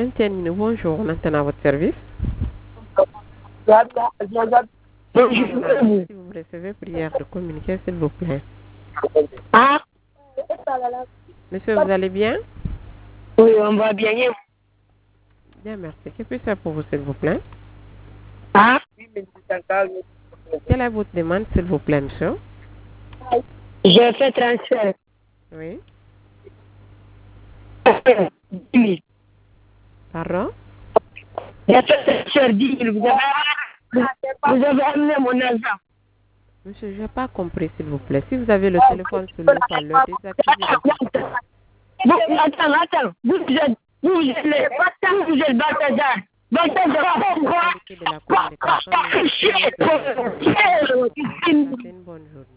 Tianine, bonjour, on entend à votre service. Si vous recevez prière de communiquer, s'il vous plaît. Ah, Monsieur, vous allez bien? oui, on va bien. Bien, merci. Que puis-je faire pour vous, s'il vous plaît? Ah, Quelle est votre demande, s'il vous plaît, monsieur? j'ai fait transfert. Oui. 10 000. Pardon? J'ai fait transfert 10 000. Vous avez amené mon argent. Monsieur, je n'ai pas compris, s'il vous plaît. Si vous avez le téléphone sur le parleur, désactivez-le. Attends. Vous êtes Balthazar. Balthazar. Qualité de la communication. Passez une bonne journée.